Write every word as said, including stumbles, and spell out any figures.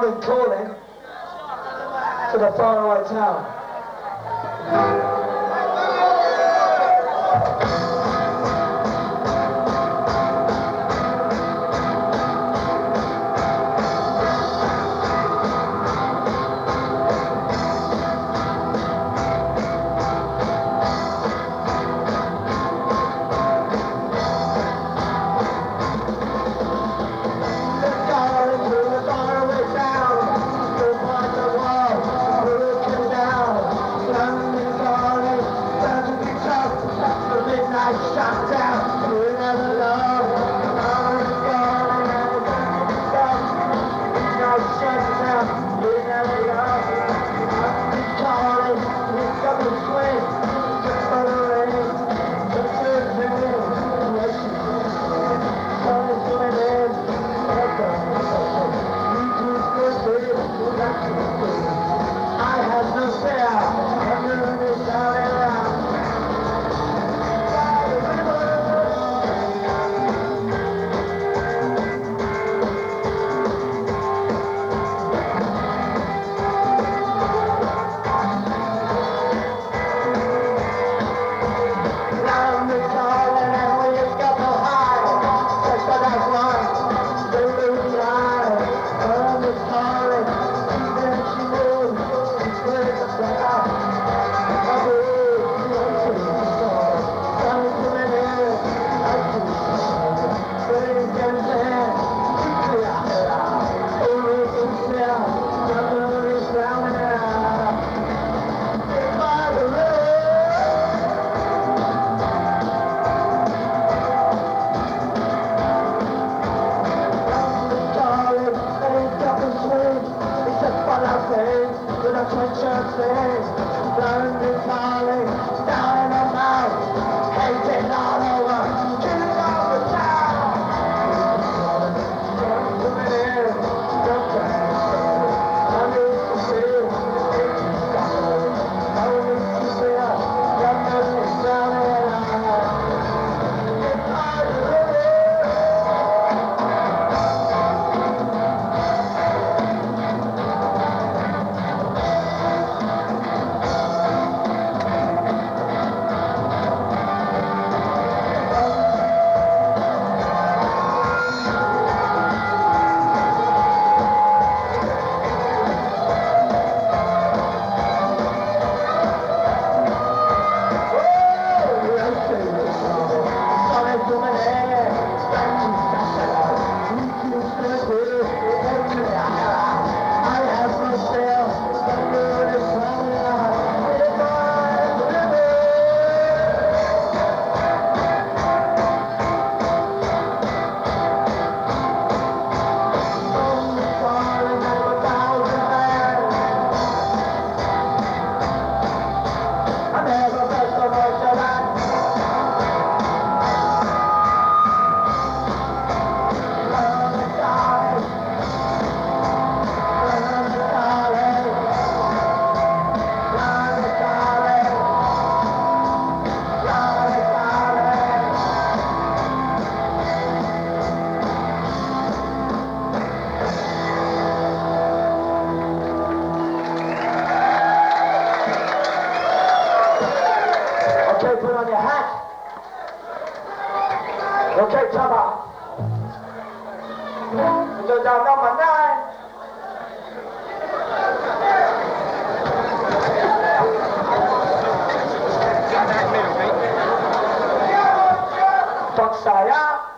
darling calling to the faraway town. Shut down, you never know. I'm calling and it's no shut down, you never know. I'm calling, it's got me swing, just for the rain, just for the rain. Calling to an end, I have no fear, I'm doing this out and out. Okay, Tama. So down number nine. Fuck saya.